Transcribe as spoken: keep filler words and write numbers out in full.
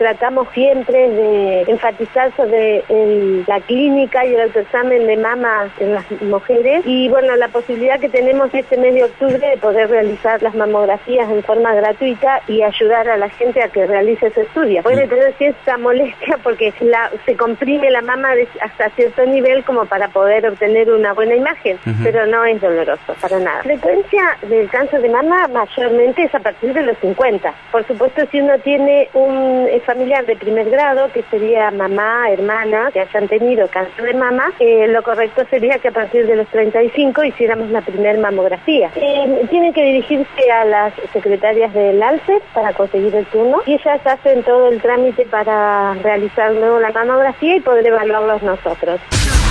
tratamos siempre de enfatizar sobre el, la clínica y el autoexamen de mama en las mujeres, y bueno, la posibilidad que tenemos este mes de octubre de poder realizar las mamografías en forma gratuita y ayudar a la gente a que realice ese estudio. Puede tener cierta molestia porque la, se comprime la mama de, hasta cierto nivel como para poder obtener una buena imagen, uh-huh. pero no es doloroso para nada. La frecuencia del cáncer de mama mayormente es a partir de los cincuenta. Por supuesto, si uno tiene un familiar de primer grado, que sería mamá, hermana, que hayan tenido cáncer de mama, eh, lo correcto sería que a partir de los treinta y cinco hiciéramos la primer mamografía. Eh, tienen que dirigirse a las secretarias del ALCEP para conseguir el turno, y ellas hacen todo el trámite para realizar luego la mamografía y poder evaluarlos nosotros.